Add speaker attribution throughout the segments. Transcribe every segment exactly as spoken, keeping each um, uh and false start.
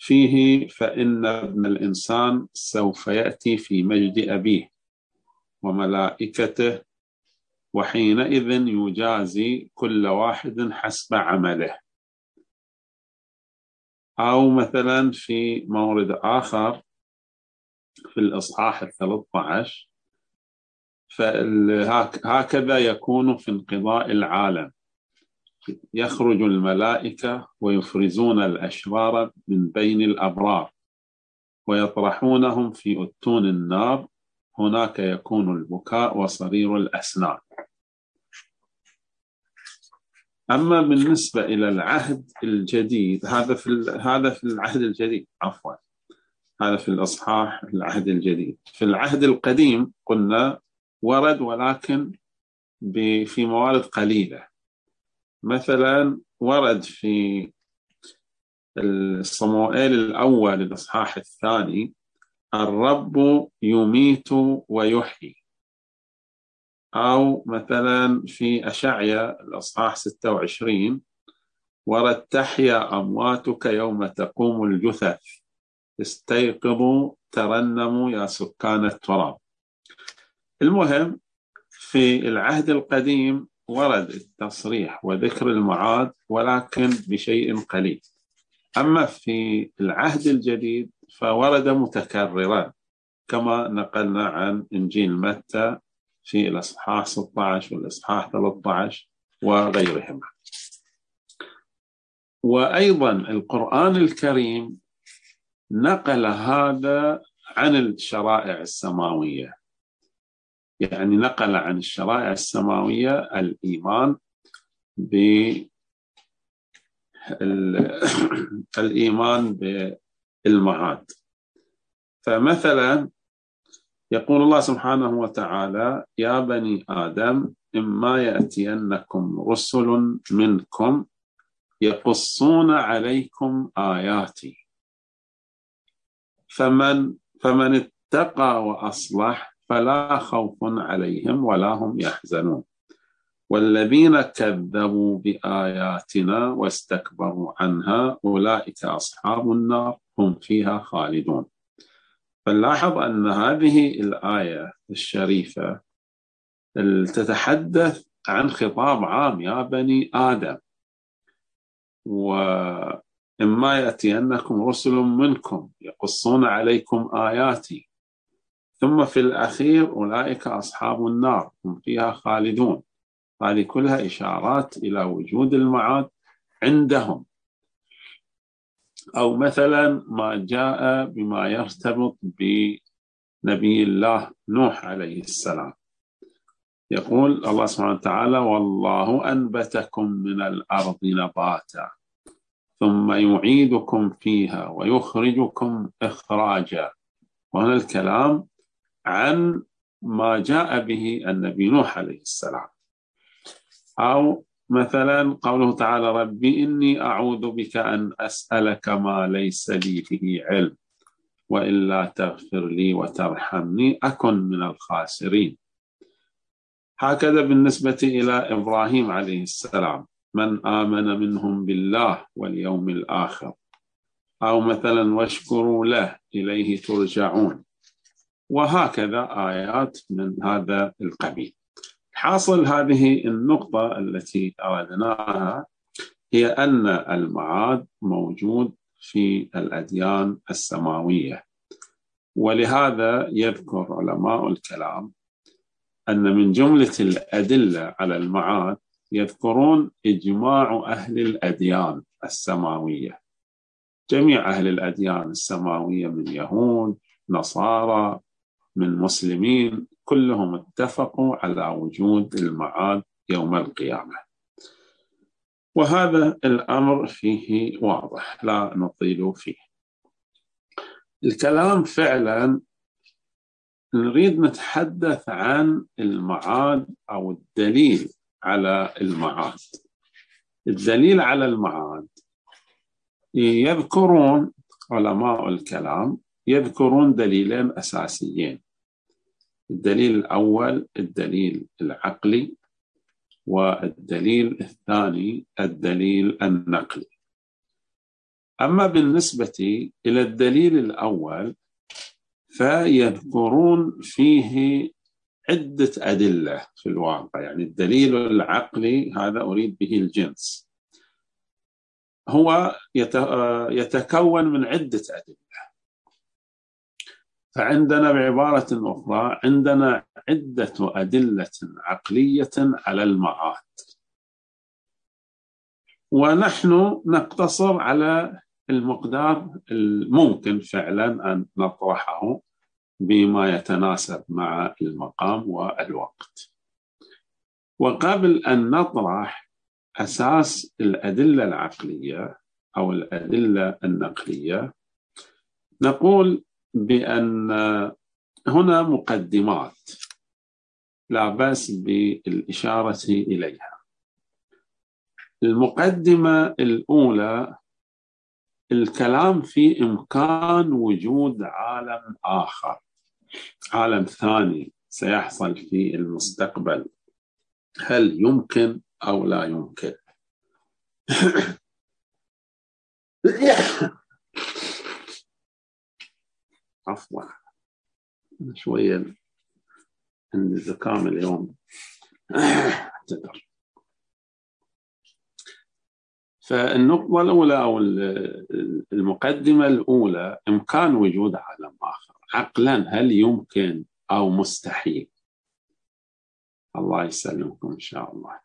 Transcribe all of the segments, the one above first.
Speaker 1: فيه فإن ابن الإنسان سوف يأتي في مجد أبيه وملائكته، وحينئذ يجازي كل واحد حسب عمله. أو مثلا في مورد آخر في الإصحاح الثلاثة عشر، فهكذا يكون في انقضاء العالم، يخرج الملائكة ويفرزون الأشرار من بين الأبرار ويطرحونهم في أتون النار، هناك يكون البكاء وصرير الأسنان. أما بالنسبة إلى العهد الجديد، هذا في هذا في العهد الجديد عفوا هذا في الأصحاح العهد الجديد. في العهد القديم قلنا ورد ولكن في موارد قليلة. مثلا ورد في صموئيل الأول الإصحاح الثاني: الرب يميت ويحيي. أو مثلا في أشعيا الإصحاح ستة وعشرين ورد: تحيا أمواتك يوم تقوم الجثث، استيقظوا ترنموا يا سكان التراب. المهم في العهد القديم ورد التصريح وذكر المعاد ولكن بشيء قليل. أما في العهد الجديد فورد متكررا كما نقلنا عن إنجيل متى في الإصحاح ستة عشر والإصحاح ثلاثة عشر وغيرهما. وأيضا القرآن الكريم نقل هذا عن الشرائع السماوية، يعني نقل عن الشرائع السماوية الإيمان بالإيمان بالمعاد. فمثلا يقول الله سبحانه وتعالى: يا بني آدم إما يأتينكم رسل منكم يقصون عليكم آياتي فمن فمن اتقى وأصلح فلا خوف عليهم ولا هم يحزنون، والذين كذبوا بآياتنا واستكبروا عنها أولئك أصحاب النار هم فيها خالدون. فنلاحظ أن هذه الآية الشريفة تتحدث عن خطاب عام: يا بني آدم، وإما يأتينكم رسل منكم يقصون عليكم آياتي، ثم في الأخير أولئك أصحاب النار هم فيها خالدون. هذه كلها إشارات إلى وجود المعاد عندهم. أو مثلا ما جاء بما يرتبط بنبي الله نوح عليه السلام، يقول الله سبحانه وتعالى: والله أنبتكم من الأرض نباتا ثم يعيدكم فيها ويخرجكم إخراجا. وهنا الكلام عن ما جاء به النبي نوح عليه السلام. أو مثلا قوله تعالى: ربي إني أعوذ بك أن أسألك ما ليس لي به علم وإلا تغفر لي وترحمني أكن من الخاسرين. هكذا بالنسبة إلى إبراهيم عليه السلام: من آمن منهم بالله واليوم الآخر. أو مثلا: واشكروا له إليه ترجعون. وهكذا آيات من هذا القبيل. حاصل هذه النقطة التي أردناها هي أن المعاد موجود في الأديان السماوية، ولهذا يذكر علماء الكلام أن من جملة الأدلة على المعاد يذكرون إجماع أهل الأديان السماوية. جميع أهل الأديان السماوية من يهود، نصارى، من مسلمين، كلهم اتفقوا على وجود المعاد يوم القيامة. وهذا الأمر فيه واضح لا نطيل فيه. الكلام فعلا نريد نتحدث عن المعاد أو الدليل على المعاد. الدليل على المعاد يذكرون علماء الكلام يذكرون دليلين أساسيين: الدليل الأول الدليل العقلي، والدليل الثاني الدليل النقلي. أما بالنسبة إلى الدليل الأول فيذكرون فيه عدة أدلة في الواقع، يعني الدليل العقلي هذا أريد به الجنس هو يتكون من عدة أدلة. فعندنا بعبارة أخرى عندنا عدة أدلة عقلية على المعاد، ونحن نقتصر على المقدار الممكن فعلا أن نطرحه بما يتناسب مع المقام والوقت. وقبل أن نطرح أساس الأدلة العقلية أو الأدلة النقلية نقول بأن هنا مقدمات لا بأس بالإشارة إليها. المقدمة الأولى الكلام في إمكان وجود عالم آخر، عالم ثاني سيحصل في المستقبل، هل يمكن أو لا يمكن؟ عفوا شوية عندي زكام اليوم. فالنقطة الأولى أو المقدمة الأولى إمكان وجود عالم آخر عقلا، هل يمكن أو مستحيل؟ الله يسلمكم إن شاء الله.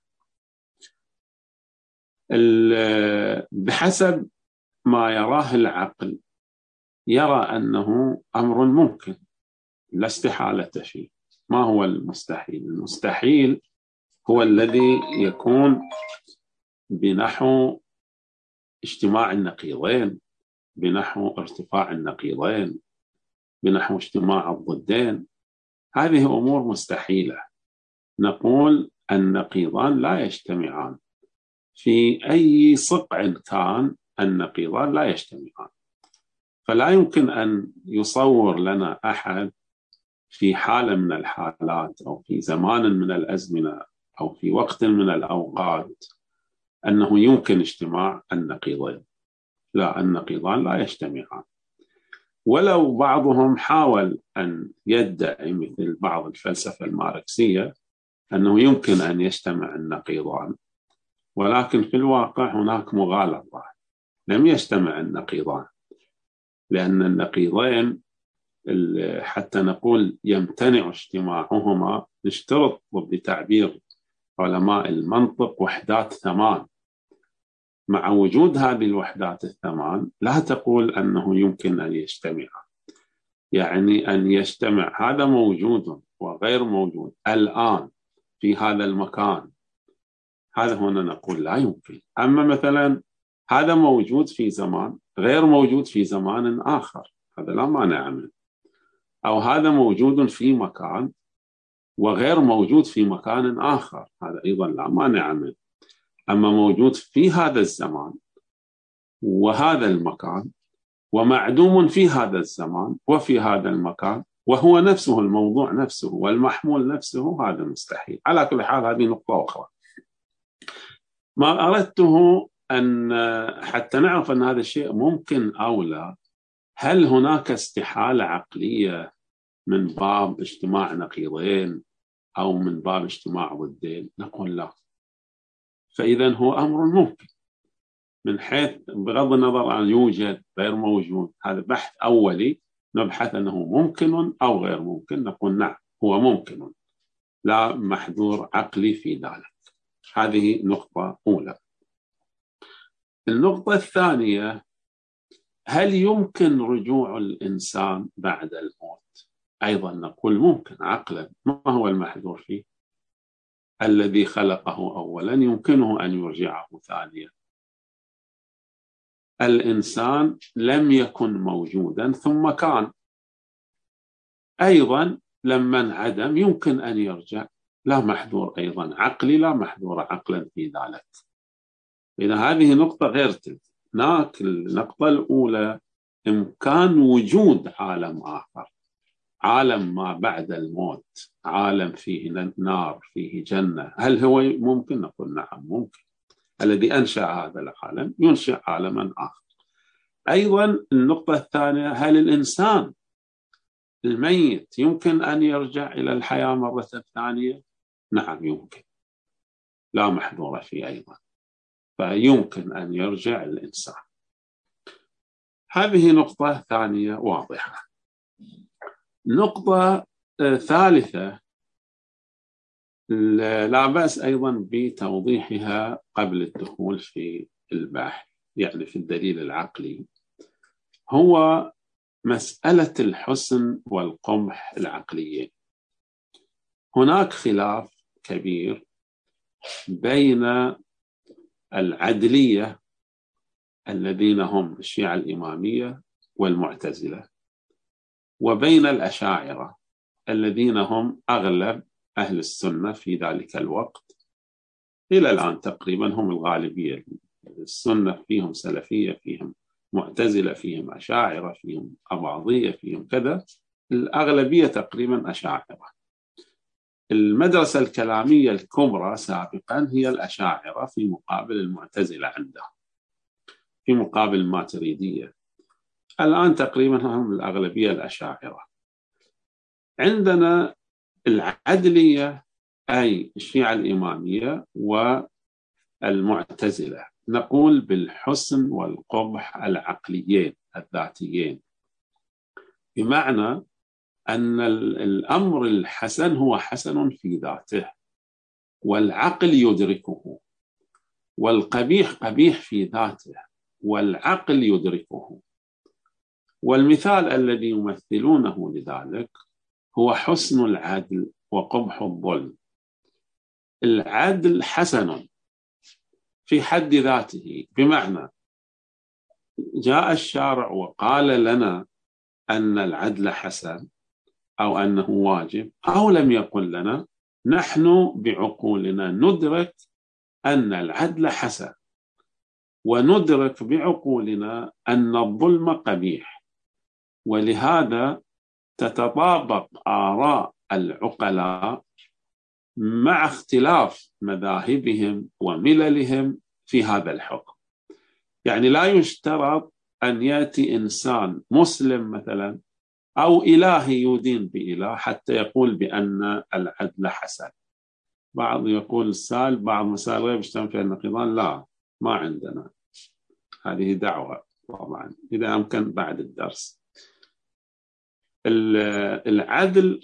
Speaker 1: بحسب ما يراه العقل يرى أنه أمر ممكن لا استحالة فيه. ما هو المستحيل؟ المستحيل هو الذي يكون بنحو اجتماع النقيضين، بنحو ارتفاع النقيضين، بنحو اجتماع الضدين. هذه أمور مستحيلة. نقول النقيضان لا يجتمعان، في أي صقع كان النقيضان لا يجتمعان. فلا يمكن أن يصور لنا أحد في حالة من الحالات أو في زمان من الأزمنة أو في وقت من الأوقات أنه يمكن اجتماع النقيضين. لا، النقيضان لا يجتمعان. ولو بعضهم حاول أن يدعي مثل بعض الفلسفة الماركسية أنه يمكن أن يجتمع النقيضان، ولكن في الواقع هناك مغالطة، لم يجتمع النقيضان، لأن النقيضين حتى نقول يمتنع اجتماعهما نشترط بتعبير علماء المنطق وحدات ثمان. مع وجود هذه الوحدات الثمان لا تقول أنه يمكن أن يجتمع، يعني أن يجتمع هذا موجود وغير موجود الآن في هذا المكان، هذا هنا نقول لا يمكن. أما مثلا هذا موجود في زمان غير موجود في زمان آخر، هذا لا مانع منه. أو هذا موجود في مكان وغير موجود في مكان آخر، هذا أيضا لا مانع منه. أما موجود في هذا الزمان وهذا المكان ومعدوم في هذا الزمان وفي هذا المكان وهو نفسه الموضوع نفسه والمحمول نفسه، هذا مستحيل. على كل حال هذه نقطة أخرى. ما أردته أن حتى نعرف أن هذا الشيء ممكن أو لا، هل هناك استحالة عقلية من باب اجتماع نقيضين أو من باب اجتماع ضدين؟ نقول لا. فإذا هو أمر ممكن من حيث بغض النظر عن يوجد غير موجود، هذا بحث أولي نبحث أنه ممكن أو غير ممكن، نقول نعم هو ممكن، لا محذور عقلي في ذلك. هذه نقطة أولى. النقطة الثانية، هل يمكن رجوع الإنسان بعد الموت؟ أيضا نقول ممكن عقلا. ما هو المحذور فيه؟ الذي خلقه أولا يمكنه أن يرجعه ثانيا. الإنسان لم يكن موجودا ثم كان، أيضا لما انعدم يمكن أن يرجع، لا محذور أيضا عقلي، لا محذور عقلا في ذلك. إذا هذه نقطة غير تلك. هناك النقطة الأولى إمكان وجود عالم آخر، عالم ما بعد الموت، عالم فيه نار فيه جنة، هل هو ممكن؟ نقول نعم ممكن. الذي أنشأ هذا العالم ينشئ عالما آخر. أيضا النقطة الثانية، هل الإنسان الميت يمكن أن يرجع إلى الحياة مرة ثانية؟ نعم يمكن، لا محظور فيه أيضا، فيمكن أن يرجع الإنسان. هذه نقطة ثانية واضحة. نقطة ثالثة لا بأس أيضا بتوضيحها قبل الدخول في البحث، يعني في الدليل العقلي، هو مسألة الحسن والقبح العقليين. هناك خلاف كبير بين العدلية الذين هم الشيعة الإمامية والمعتزلة، وبين الأشاعرة الذين هم أغلب أهل السنة في ذلك الوقت. إلى الآن تقريبا هم الغالبية، السنة فيهم سلفية، فيهم معتزلة، فيهم أشاعرة، فيهم أباضية، فيهم كذا، الأغلبية تقريبا أشاعرة. المدرسة الكلامية الكبرى سابقا هي الأشاعرة في مقابل المعتزلة عندهم، في مقابل الماتريدية. الآن تقريبا هم الأغلبية الأشاعرة. عندنا العدلية أي الشيعة الإمامية والمعتزلة، نقول بالحسن والقبح العقليين الذاتيين، بمعنى أن الأمر الحسن هو حسن في ذاته والعقل يدركه، والقبيح قبيح في ذاته والعقل يدركه. والمثال الذي يمثلونه لذلك هو حسن العدل وقبح الظلم. العدل حسن في حد ذاته، بمعنى جاء الشارع وقال لنا أن العدل حسن أو أنه واجب، أو لم يقل لنا، نحن بعقولنا ندرك أن العدل حسن، وندرك بعقولنا أن الظلم قبيح. ولهذا تتطابق آراء العقلاء مع اختلاف مذاهبهم ومللهم في هذا الحكم. يعني لا يشترط أن يأتي إنسان مسلم مثلا أو إلهي يدين بإله حتى يقول بأن العدل حسن. بعض يقول سال، بعض مسائل غير يجتمع فيها النقيضان، لا، ما عندنا هذه دعوة طبعا، إذا أمكن بعد الدرس. العدل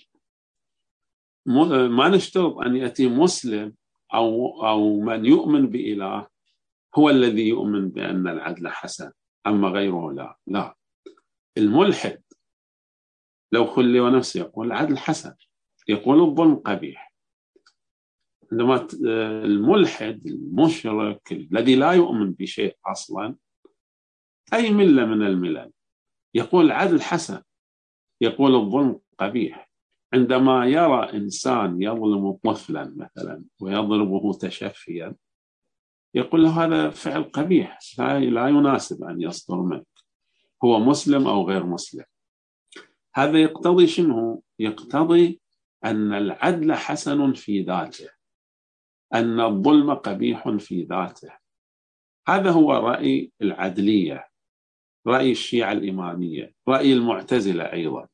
Speaker 1: ما نشترط أن يأتي مسلم أو أو من يؤمن بإله هو الذي يؤمن بأن العدل حسن، أما غيره لا. لا، الملحد لو خلي ونفسه يقول العدل حسن، يقول الظلم قبيح. عندما الملحد المشرك الذي لا يؤمن بشيء أصلا، أي ملة من الملل، يقول العدل حسن، يقول الظلم قبيح. عندما يرى إنسان يظلم طفلا مثلا ويضربه تشفيا، يقول له هذا فعل قبيح، لا يناسب أن يصدر منك، هو مسلم أو غير مسلم. هذا يقتضي شنو؟ يقتضي أن العدل حسن في ذاته، أن الظلم قبيح في ذاته. هذا هو رأي العدلية، رأي الشيعة الإمامية، رأي المعتزلة أيضا.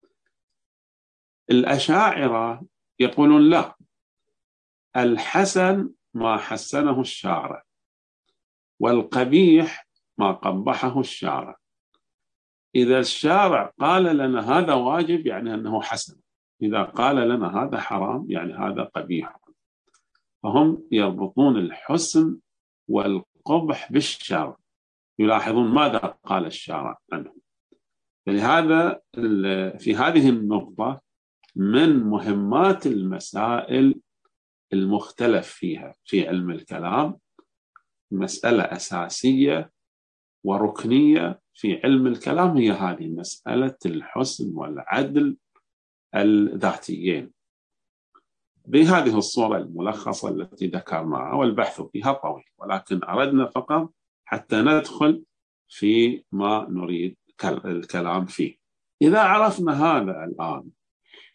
Speaker 1: الأشاعرة يقولون لا، الحسن ما حسنه الشارع، والقبيح ما قبحه الشارع. إذا الشارع قال لنا هذا واجب يعني أنه حسن، إذا قال لنا هذا حرام يعني هذا قبيح. فهم يربطون الحسن والقبح بالشرع، يلاحظون ماذا قال الشارع عنه. فلهذا في هذه النقطة من مهمات المسائل المختلف فيها في علم الكلام، مسألة أساسية وركنية في علم الكلام هي هذه مسألة الحسن والعدل الذاتيين بهذه الصورة الملخصة التي ذكرناها، والبحث فيها طويل، ولكن أردنا فقط حتى ندخل في ما نريد الكلام فيه. إذا عرفنا هذا الآن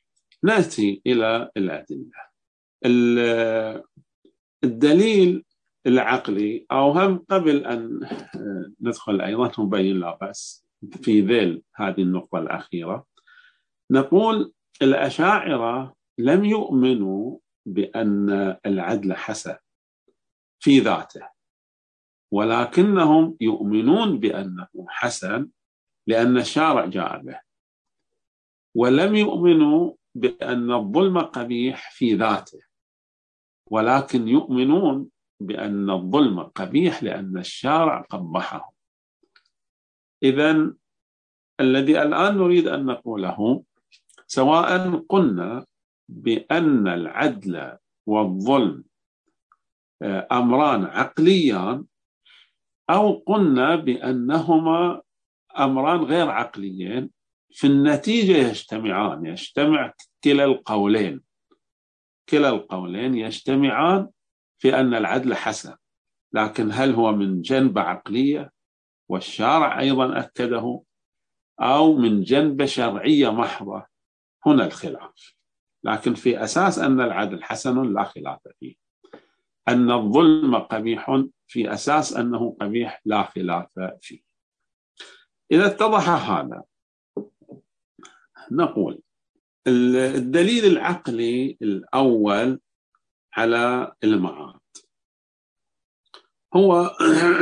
Speaker 1: نأتي إلى الأدلة. الدليل العقلي، أو هم قبل أن ندخل أيضا نبين لا بأس في ذيل هذه النقطة الأخيرة، نقول الأشاعرة لم يؤمنوا بأن العدل حسن في ذاته، ولكنهم يؤمنون بأنه حسن لأن الشارع جاء به، ولم يؤمنوا بأن الظلم قبيح في ذاته، ولكن يؤمنون بأن الظلم قبيح لأن الشارع قبحه. إذن الذي الآن نريد أن نقوله، سواء قلنا بأن العدل والظلم أمران عقليان، أو قلنا بأنهما أمران غير عقليين، في النتيجة يجتمعان، يجتمع كلا القولين كلا القولين يجتمعان في أن العدل حسن، لكن هل هو من جنب عقلية والشارع أيضا أكده، أو من جنب شرعية محضة؟ هنا الخلاف. لكن في أساس أن العدل حسن لا خلاف فيه. أن الظلم قبيح في أساس أنه قبيح لا خلاف فيه. إذا اتضح هذا، نقول الدليل العقلي الأول على المعاد هو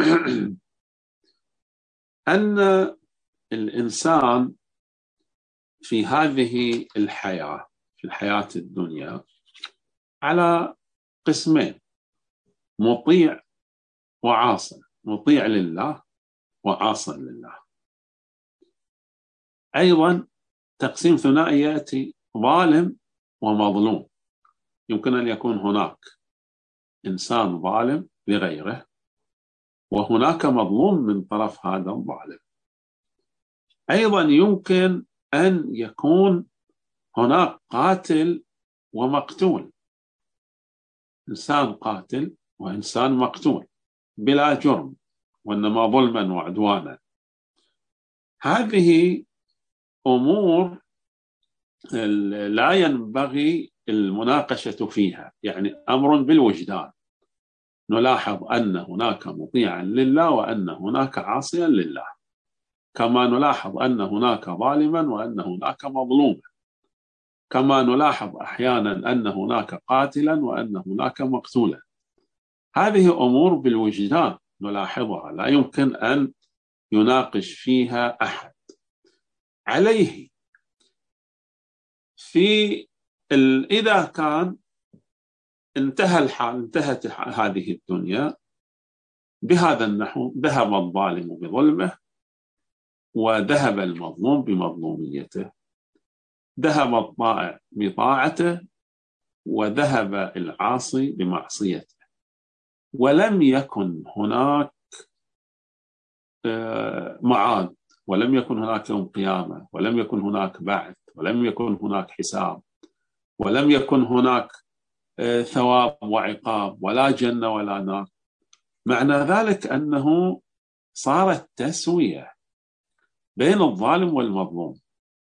Speaker 1: أن الإنسان في هذه الحياة، في الحياة الدنيا، على قسمين: مطيع وعاصي، مطيع لله وعاصي لله. أيضا تقسيم ثنائي يأتي: ظالم ومظلوم. يمكن أن يكون هناك إنسان ظالم لغيره، وهناك مظلوم من طرف هذا الظالم. أيضا يمكن أن يكون هناك قاتل ومقتول، إنسان قاتل وإنسان مقتول بلا جرم، وإنما ظلما وعدوانا. هذه أمور لا ينبغي المناقشة فيها، يعني أمر بالوجدان. نلاحظ أن هناك مطيعا لله وأن هناك عاصيا لله، كما نلاحظ أن هناك ظالما وأن هناك مظلوما، كما نلاحظ أحيانا أن هناك قاتلا وأن هناك مقتولا. هذه أمور بالوجدان نلاحظها، لا يمكن أن يناقش فيها أحد. عليه في إذا كان انتهى الحال، انتهت هذه الدنيا بهذا النحو: ذهب الظالم بظلمه، وذهب المظلوم بمظلوميته، ذهب الطائع بطاعته، وذهب العاصي بمعصيته، ولم يكن هناك معاد، ولم يكن هناك يوم قيامة، ولم يكن هناك بعث، ولم يكن هناك حساب، ولم يكن هناك ثواب وعقاب، ولا جنة ولا نار. معنى ذلك أنه صارت تسوية بين الظالم والمظلوم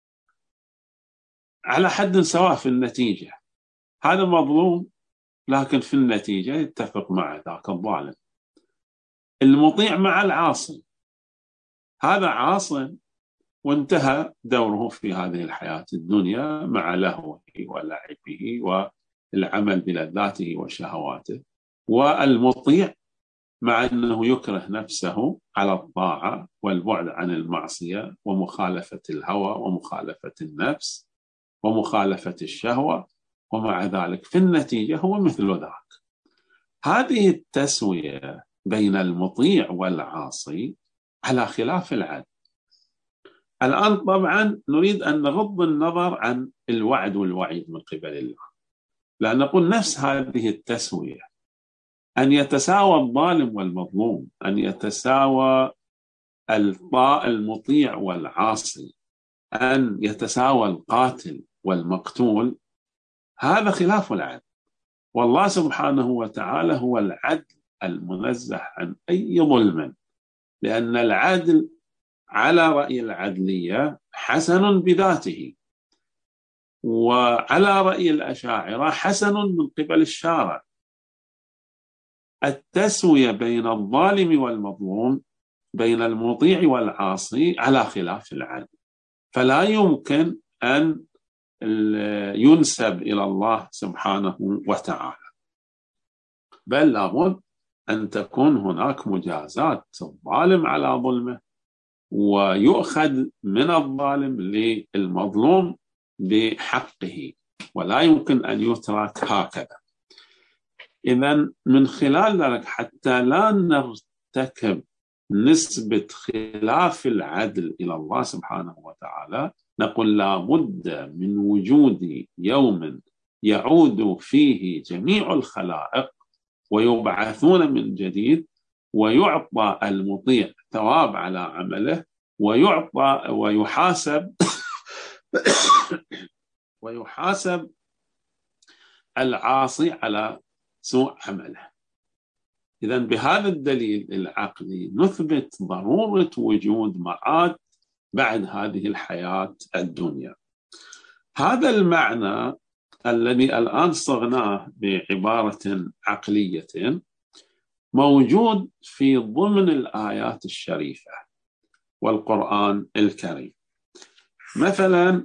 Speaker 1: على حد سواء في النتيجة. هذا مظلوم لكن في النتيجة يتفق مع ذاك الظالم. المطيع مع العاصي، هذا عاصي وانتهى دوره في هذه الحياة الدنيا مع لهوه ولعبه والعمل بلذاته وشهواته، والمطيع مع أنه يكره نفسه على الطاعة والبعد عن المعصية ومخالفة الهوى ومخالفة النفس ومخالفة الشهوة، ومع ذلك في النتيجة هو مثل ذاك. هذه التسوية بين المطيع والعاصي على خلاف العدل. الآن طبعا نريد أن نغض النظر عن الوعد والوعيد من قبل الله، لأن نقول نفس هذه التسوية، أن يتساوى الظالم والمظلوم، أن يتساوى المطيع والعاصي، أن يتساوى القاتل والمقتول، هذا خلاف العدل. والله سبحانه وتعالى هو العدل المنزه عن أي ظلم، لأن العدل على رأي العدلية حسن بذاته، وعلى رأي الأشاعرة حسن من قبل الشارع. التسوية بين الظالم والمظلوم، بين المطيع والعاصي، على خلاف العدل، فلا يمكن أن ينسب إلى الله سبحانه وتعالى، بل لابد أن تكون هناك مجازات الظالم على ظلمه، ويؤخذ من الظالم للمظلوم بحقه، ولا يمكن أن يترك هكذا. إذن من خلال ذلك، حتى لا نرتكب نسبة خلاف العدل إلى الله سبحانه وتعالى، نقول لا بد من وجود يوم يعود فيه جميع الخلائق ويبعثون من جديد، ويعطى المطيع ثواب على عمله، ويعطى ويحاسب ويحاسب العاصي على سوء عمله. إذن بهذا الدليل العقلي نثبت ضرورة وجود معاد بعد هذه الحياة الدنيا. هذا المعنى الذي الآن صغناه بعبارة عقلية موجود في ضمن الآيات الشريفة والقرآن الكريم. مثلا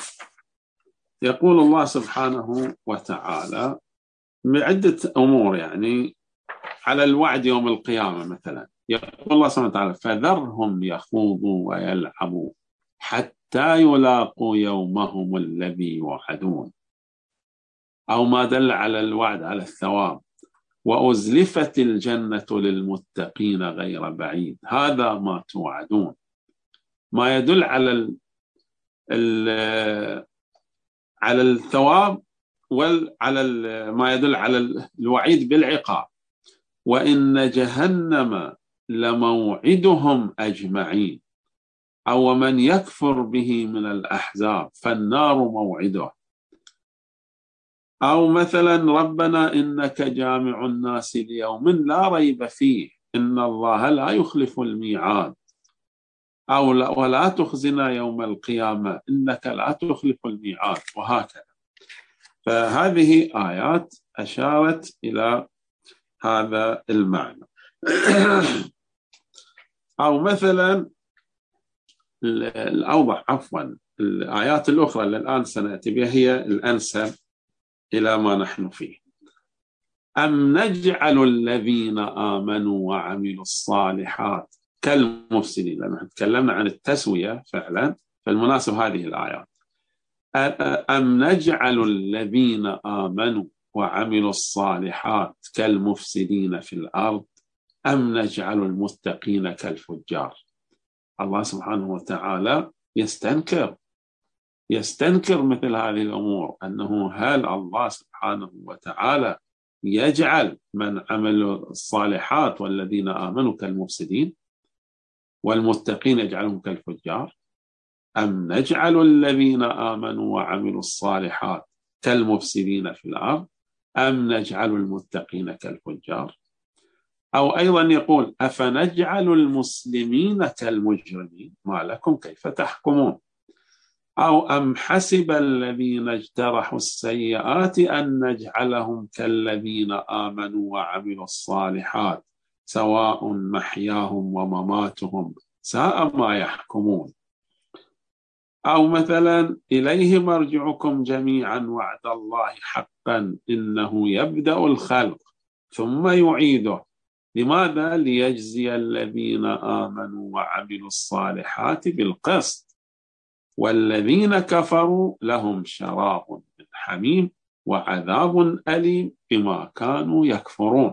Speaker 1: يقول الله سبحانه وتعالى بعدة أمور، يعني على الوعد يوم القيامة. مثلا يقول الله سبحانه وتعالى: فذرهم يخوضوا ويلعبوا حتى يلاقوا يومهم الذي يوعدون، أو ما دل على الوعد على الثواب. وأزلفت الجنة للمتقين غير بعيد، هذا ما توعدون، ما يدل على ال ال على الثواب، وعلى ما يدل على الوعيد بالعقاب. وإن جهنم لموعدهم أجمعين، أو من يكفر به من الأحزاب فالنار موعده. أو مثلا: ربنا إنك جامع الناس ليوم لا ريب فيه إن الله لا يخلف الميعاد. أو لا ولا تخزنا يوم القيامة إنك لا تخلف الميعاد، وهكذا. فهذه آيات أشارت إلى هذا المعنى. أو مثلا الأوضح عفوا الآيات الأخرى اللي الآن سنأتي بها هي الأنسب إلى ما نحن فيه. أم نجعل الذين آمنوا وعملوا الصالحات كالمفسدين، لأننا تكلمنا عن التسوية فعلا، فالمناسب هذه الآيات. أم نجعل الذين آمنوا وعملوا الصالحات كالمفسدين في الأرض أم نجعل المتقين كالفجار. الله سبحانه وتعالى يستنكر يستنكر مثل هذه الأمور، أنه هل الله سبحانه وتعالى يجعل من عملوا الصالحات والذين آمنوا كالمفسدين والمتقين يجعلهم كالفجار؟ أم نجعل الذين آمنوا وعملوا الصالحات كالمفسدين في الأرض أم نجعل المتقين كالفجار؟ أو أيضا يقول: أفنجعل المسلمين كالمجرمين ما لكم كيف تحكمون. أو أم حسب الذين اجترحوا السيئات أن نجعلهم كالذين آمنوا وعملوا الصالحات سواء محياهم ومماتهم ساء ما يحكمون. أو مثلا: إليه مرجعكم جميعا وعد الله حقا إنه يبدأ الخلق ثم يعيده. لماذا؟ ليجزي الذين آمنوا وعملوا الصالحات بالقسط والذين كفروا لهم شراب من حميم وعذاب أليم بما كانوا يكفرون.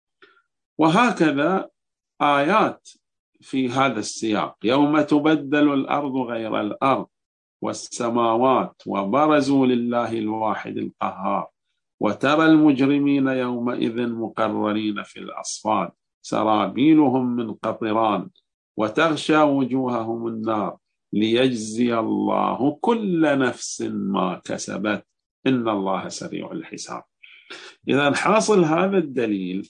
Speaker 1: وهكذا آيات في هذا السياق: يوم تبدل الأرض غير الأرض والسماوات وبرزوا لله الواحد القهار وترى المجرمين يومئذ مقررين في الأصفاد سرابيلهم من قطران وتغشى وجوههم النار ليجزي الله كل نفس ما كسبت إن الله سريع الحساب. إذا حاصل هذا الدليل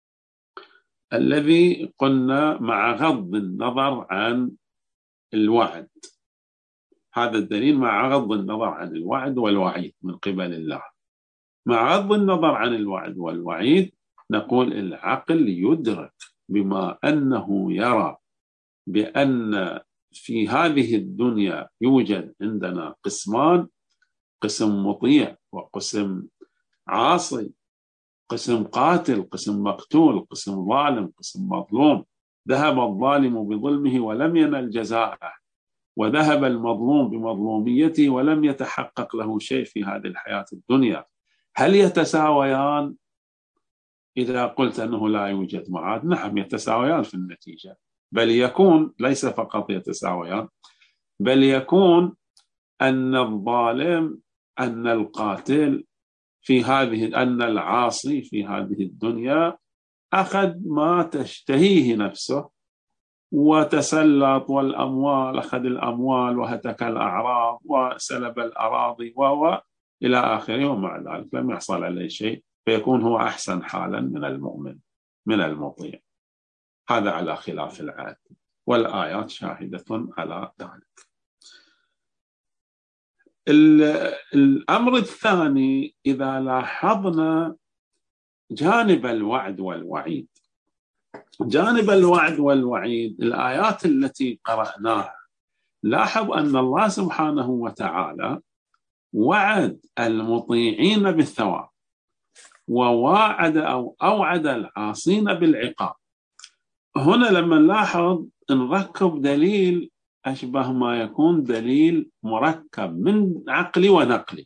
Speaker 1: الذي قلنا مع غض النظر عن الوعد، هذا الدليل مع غض النظر عن الوعد والوعيد من قبل الله. مع غض النظر عن الوعد والوعيد نقول العقل يدرك بما أنه يرى بأن في هذه الدنيا يوجد عندنا قسمان: قسم مطيع وقسم عاصي، قسم قاتل، قسم مقتول، قسم ظالم، قسم مظلوم. ذهب الظالم بظلمه ولم ينل جزاءه، وذهب المظلوم بمظلوميته ولم يتحقق له شيء في هذه الحياة الدنيا. هل يتساويان؟ إذا قلت أنه لا يوجد معاد، نعم يتساويان في النتيجة، بل يكون ليس فقط يتساويان، بل يكون أن الظالم، أن القاتل في هذه، أن العاصي في هذه الدنيا أخذ ما تشتهيه نفسه وتسلط، والأموال، أخذ الأموال وهتك الأعراض وسلب الأراضي و إلى آخره، ومع ذلك لم يحصل عليه شيء، فيكون هو أحسن حالا من المؤمن من المطيع. هذا على خلاف العادة، والآيات شاهدة على ذلك. الأمر الثاني، إذا لاحظنا جانب الوعد والوعيد، جانب الوعد والوعيد الآيات التي قرأناها، لاحظ أن الله سبحانه وتعالى وعد المطيعين بالثواب، وواعد أو أوعد العاصين بالعقاب. هنا لما نلاحظ نركب دليل أشبه ما يكون دليل مركب من عقلي ونقلي.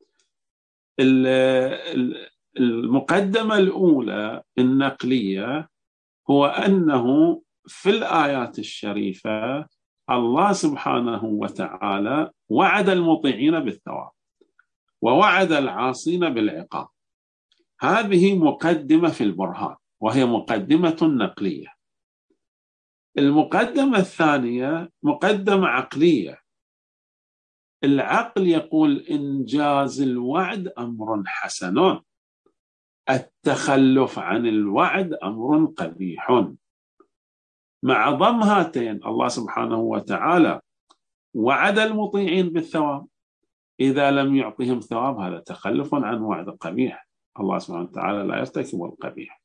Speaker 1: المقدمة الأولى النقلية هو أنه في الآيات الشريفة الله سبحانه وتعالى وعد المطيعين بالثواب ووعد العاصين بالعقاب. هذه مقدمة في البرهان، وهي مقدمة نقلية. المقدمة الثانية مقدمة عقلية. العقل يقول إنجاز الوعد أمر حسن، التخلف عن الوعد أمر قبيح. مع ضم هاتين، الله سبحانه وتعالى وعد المطيعين بالثواب، إذا لم يعطهم ثواب هذا تخلف عن وعد قبيح، الله سبحانه وتعالى لا يرتكب القبيح.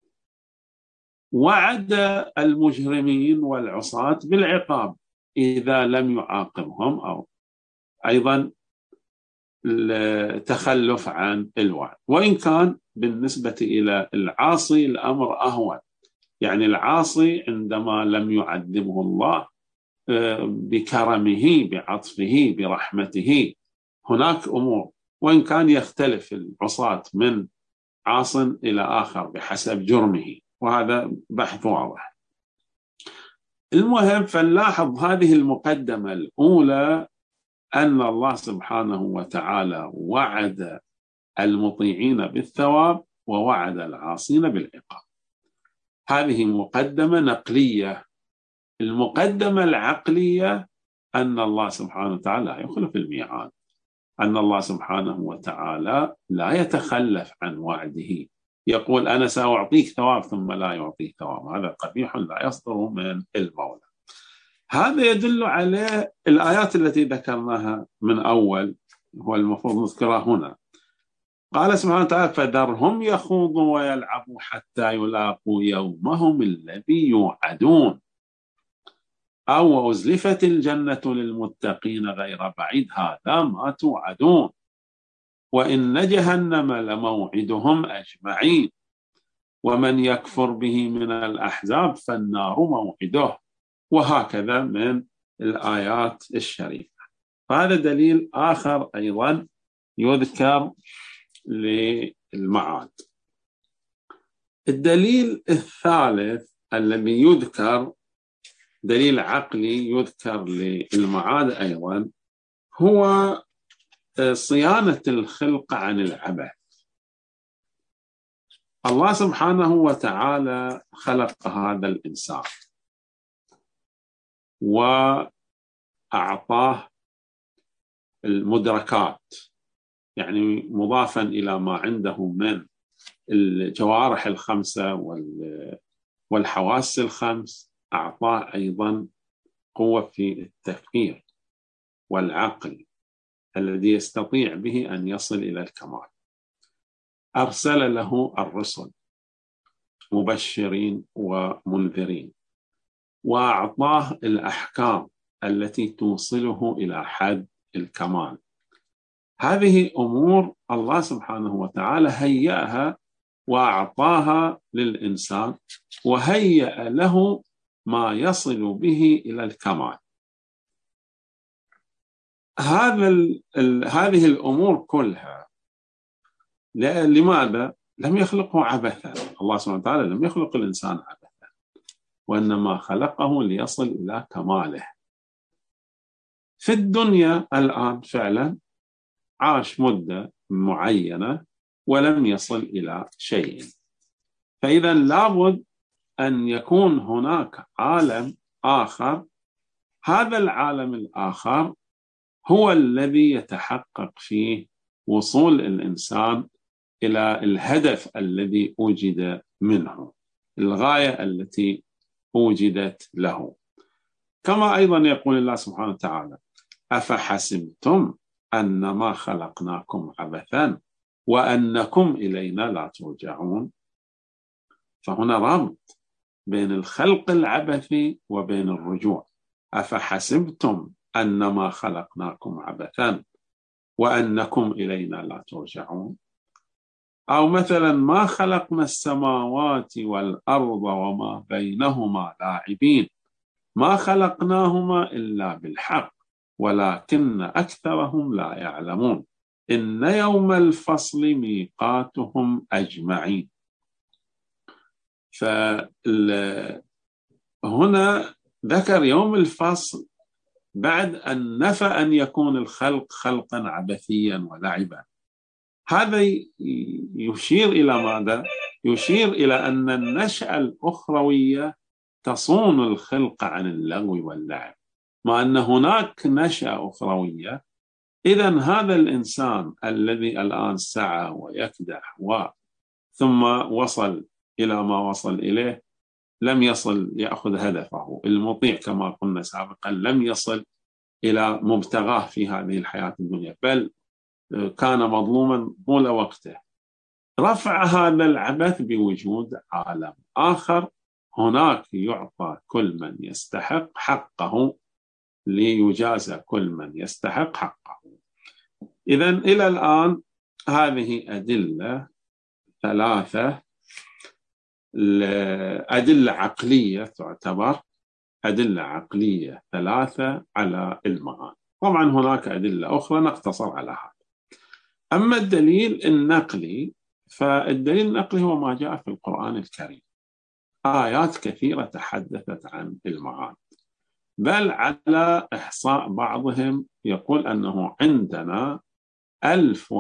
Speaker 1: وعد المجرمين والعصاة بالعقاب إذا لم يعاقبهم، أو أيضا التخلف عن الوعد. وإن كان بالنسبة إلى العاصي الأمر أهون، يعني العاصي عندما لم يعذبه الله بكرمه بعطفه برحمته، هناك أمور، وإن كان يختلف العصاة من عاص إلى آخر بحسب جرمه، وهذا بحث واضح. المهم، فنلاحظ هذه المقدمة الأولى أن الله سبحانه وتعالى وعد المطيعين بالثواب ووعد العاصين بالعقاب. هذه مقدمة نقلية. المقدمة العقلية أن الله سبحانه وتعالى لا يخلف الميعاد، أن الله سبحانه وتعالى لا يتخلف عن وعده، يقول أنا سأعطيك ثواب ثم لا يعطيك ثواب، هذا قبيح لا يصدر من المولى. هذا يدل عليه الآيات التي ذكرناها من أول، هو المفروض نذكرها هنا. قال سبحانه وتعالى فذرهم يخوضوا ويلعبوا حتى يلاقوا يومهم الذي يوعدون، أو أزلفت الجنة للمتقين غير بعيد هذا ما توعدون، وإن جهنم لموعدهم أجمعين، ومن يكفر به من الأحزاب فالنار موعده، وهكذا من الآيات الشريفة. فهذا دليل آخر أيضا يذكر للمعاد. الدليل الثالث الذي يذكر، دليل عقلي يذكر للمعاد أيضا، هو صيانة الخلق عن العبث. الله سبحانه وتعالى خلق هذا الإنسان وأعطاه المدركات، يعني مضافا إلى ما عنده من الجوارح الخمسة والحواس الخمس، أعطاه أيضا قوة في التفكير والعقل الذي يستطيع به أن يصل إلى الكمال. أرسل له الرسل مبشرين ومنذرين، وأعطاه الأحكام التي توصله إلى حد الكمال. هذه أمور الله سبحانه وتعالى هيأها وأعطاها للإنسان، وهيأ له ما يصل به إلى الكمال. هذا ال ال هذه الأمور كلها لماذا؟ لم يخلقه عبثا. الله سبحانه وتعالى لم يخلق الإنسان عبثا، وإنما خلقه ليصل إلى كماله. في الدنيا الآن فعلا عاش مدة معينة ولم يصل إلى شيء، فإذا لابد أن يكون هناك عالم آخر. هذا العالم الآخر هو الذي يتحقق فيه وصول الإنسان إلى الهدف الذي وجد منه، الغاية التي وجدت له. كما أيضا يقول الله سبحانه وتعالى: أفحسبتم أنما خلقناكم عبثا وأنكم إلينا لا ترجعون. فهنا رابط بين الخلق العبثي وبين الرجوع. أفحسبتم أنما خلقناكم عبثا وأنكم إلينا لا ترجعون. أو مثلا: ما خلقنا السماوات والأرض وما بينهما لاعبين ما خلقناهما إلا بالحق ولكن أكثرهم لا يعلمون إن يوم الفصل ميقاتهم أجمعين. فهنا ذكر يوم الفصل بعد أن نفى أن يكون الخلق خلقا عبثيا ولعبا. هذا يشير إلى ماذا؟ يشير إلى أن النشأة الأخروية تصون الخلق عن اللغو واللعب، مع أن هناك نشأة أخروية. إذن هذا الإنسان الذي الآن سعى ويكدح و ثم وصل إلى ما وصل إليه لم يصل يأخذ هدفه المطيع، كما قلنا سابقا لم يصل إلى مبتغاه في هذه الحياة الدنيا، بل كان مظلوما طول وقته. رفع هذا العبث بوجود عالم آخر، هناك يعطى كل من يستحق حقه ليجازى كل من يستحق حقه. إذن إلى الآن هذه أدلة ثلاثة، أدلة عقلية تعتبر أدلة عقلية ثلاثة على المعاني. طبعا هناك أدلة أخرى نقتصر على هذا. أما الدليل النقلي، فالدليل النقلي هو ما جاء في القرآن الكريم، آيات كثيرة تحدثت عن المعاني، بل على إحصاء بعضهم يقول أنه عندنا ألف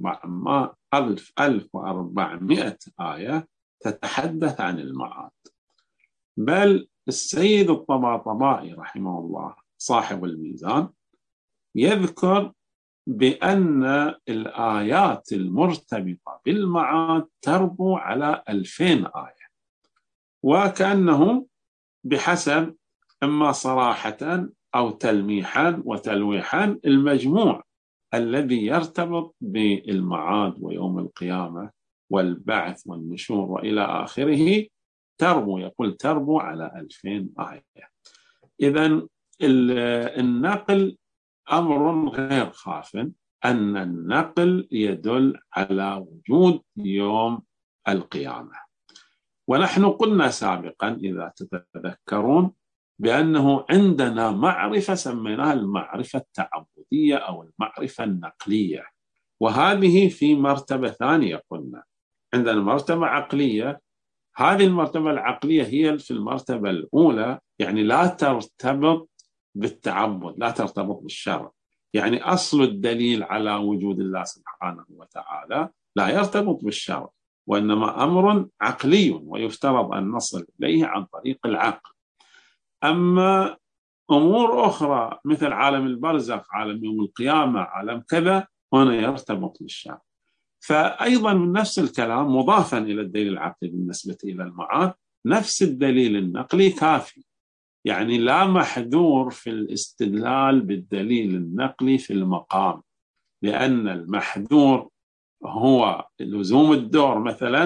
Speaker 1: وأربعمائة آية تتحدث عن المعاد. بل السيد الطباطبائي رحمه الله صاحب الميزان يذكر بأن الآيات المرتبطة بالمعاد تربو على ألفين آية، وكأنه بحسب إما صراحة أو تلميحا وتلويحا المجموع الذي يرتبط بالمعاد ويوم القيامة والبعث والنشور وإلى آخره تربو، يقول تربو على ألفين آية. إذن النقل أمر غير خاف، أن النقل يدل على وجود يوم القيامة. ونحن قلنا سابقا إذا تتذكرون بأنه عندنا معرفة سميناها المعرفة التعبدية أو المعرفة النقلية، وهذه في مرتبة ثانية. قلنا عندنا مرتبة عقلية، هذه المرتبة العقلية هي في المرتبة الأولى، يعني لا ترتبط بالتعبد، لا ترتبط بالشرع. يعني أصل الدليل على وجود الله سبحانه وتعالى لا يرتبط بالشرع، وإنما أمر عقلي ويفترض أن نصل إليه عن طريق العقل. أما أمور أخرى مثل عالم البرزخ، عالم يوم القيامة، عالم كذا، هنا يرتبط بالشرع. فأيضا من نفس الكلام مضافا إلى الدليل العقلي بالنسبة إلى المعاد، نفس الدليل النقلي كافي، يعني لا محذور في الاستدلال بالدليل النقلي في المقام، لأن المحذور هو لزوم الدور مثلا،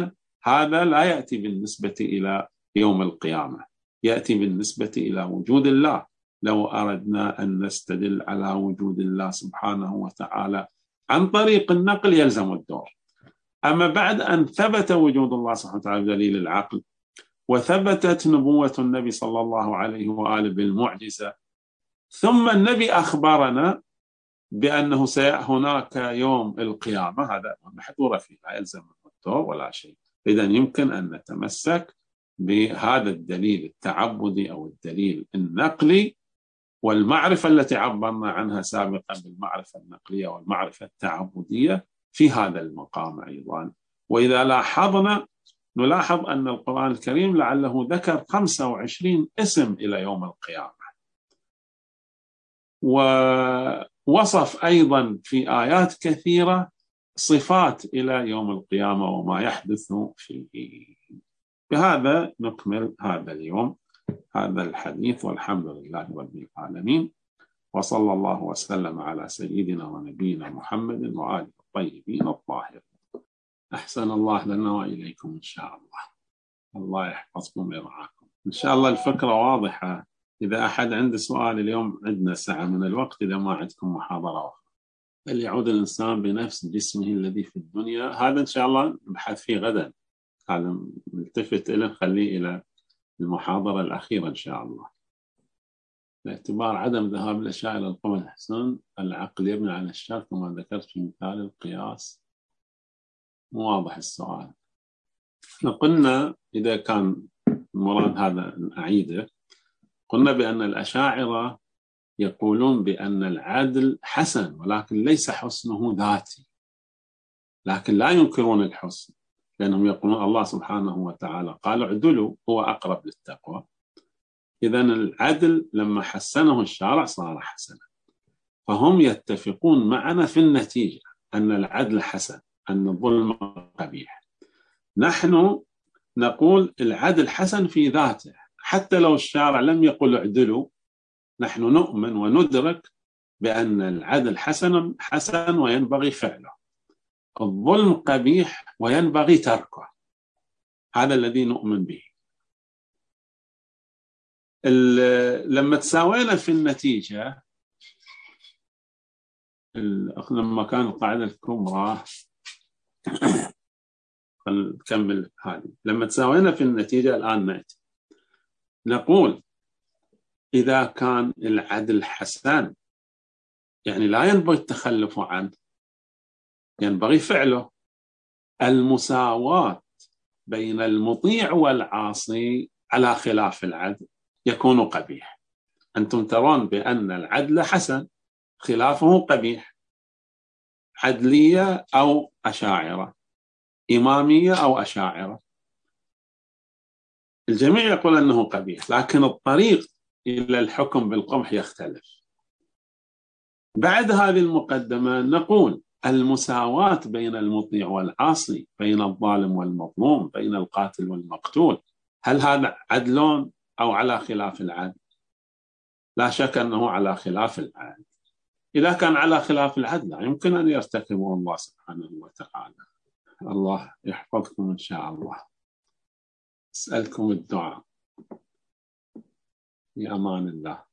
Speaker 1: هذا لا يأتي بالنسبة إلى يوم القيامة، يأتي بالنسبة إلى وجود الله. لو أردنا أن نستدل على وجود الله سبحانه وتعالى عن طريق النقل يلزم الدور. أما بعد أن ثبت وجود الله سبحانه وتعالى بدليل العقل، وثبتت نبوة النبي صلى الله عليه وآله بالمعجزة، ثم النبي أخبرنا بأنه هناك يوم القيامة، هذا محظور فيه لا يلزم الدور ولا شيء. إذا يمكن أن نتمسك بهذا الدليل التعبدي أو الدليل النقلي، والمعرفة التي عبرنا عنها سابقا بالمعرفة النقلية والمعرفة التعبدية في هذا المقام أيضا. وإذا لاحظنا نلاحظ أن القرآن الكريم لعله ذكر خمسة وعشرين اسم إلى يوم القيامة، ووصف أيضا في آيات كثيرة صفات إلى يوم القيامة وما يحدث فيه. بهذا نكمل هذا اليوم هذا الحديث، والحمد لله رب العالمين، وصلى الله وسلم على سيدنا ونبينا محمد وآله الطيبين الطاهرين. أحسن الله لنا وإليكم إن شاء الله. الله يحفظكم ويرعاكم إن شاء الله. الفكرة واضحة. إذا أحد عنده سؤال، اليوم عندنا ساعة من الوقت، إذا ما عندكم محاضرة أخرى. هل يعود الإنسان بنفس جسمه الذي في الدنيا؟ هذا إن شاء الله نبحث فيه غدا، هذا نلتفت إليه نخليه إلى المحاضرة الأخيرة إن شاء الله. باعتبار عدم ذهاب الأشياء إلى القوم الحسن، العقل يبني على الشرط كما ذكرت في مثال القياس. مو واضح السؤال. قلنا إذا كان المراد هذا أعيده، قلنا بأن الأشاعرة يقولون بأن العدل حسن، ولكن ليس حسنه ذاتي، لكن لا ينكرون الحسن، لأنهم يقولون الله سبحانه وتعالى قال اعدلوا هو أقرب للتقوى. إذن العدل لما حسنه الشارع صار حسنا، فهم يتفقون معنا في النتيجة أن العدل حسن، أن الظلم قبيح. نحن نقول العدل حسن في ذاته، حتى لو الشارع لم يقل اعدلوا، نحن نؤمن وندرك بأن العدل حسن حسن وينبغي فعله، الظلم قبيح وينبغي تركه. هذا الذي نؤمن به. لما تساوينا في النتيجة، لما كان القاعدة الكبرى، نكمل هذه. لما تساوينا في النتيجة الآن نأتي نقول إذا كان العدل حسن، يعني لا ينبغي التخلف عنه، ينبغي فعله. المساواة بين المطيع والعاصي على خلاف العدل يكون قبيح. أنتم ترون بأن العدل حسن، خلافه قبيح. عدلية أو أشاعرة، إمامية أو أشاعرة، الجميع يقول أنه قبيح، لكن الطريق إلى الحكم بالقبح يختلف. بعد هذه المقدمة نقول المساواة بين المطيع والعاصي، بين الظالم والمظلوم، بين القاتل والمقتول، هل هذا عدل أو على خلاف العدل؟ لا شك أنه على خلاف العدل. إذا كان على خلاف العدل لا يمكن أن يرتكبه الله سبحانه وتعالى. الله يحفظكم إن شاء الله. أسألكم الدعاء. في أمان الله.